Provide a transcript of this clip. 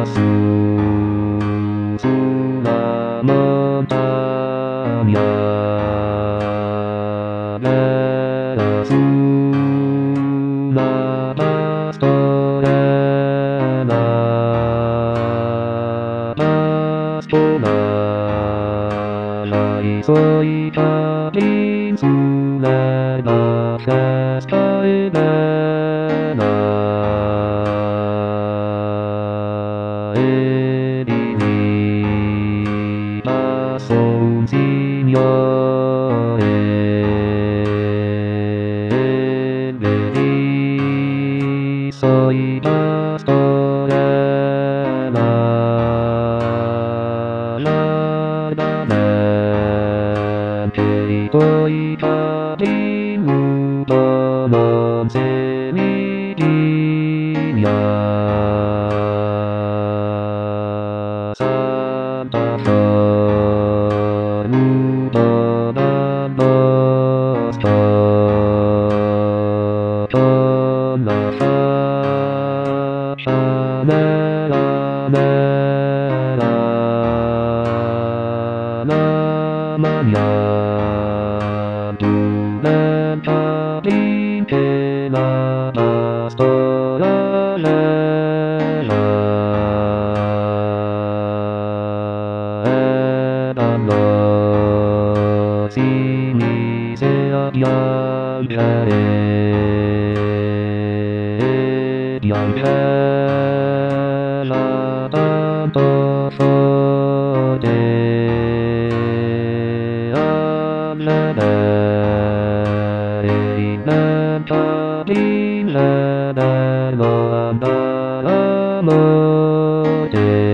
す空もたみやれすなばすとれなばすとならいそいたりんすれなせすたいれなえりにまそうじにょえれりそいたすとれならだねていといたりむどのぜみりにゃさたとむどなのすとなさねらねらなまにゃぶれたりんけなばすとられらえらのしみせややんじゃえやんじゃらたんとそであれれいれたりれれのあんだらもで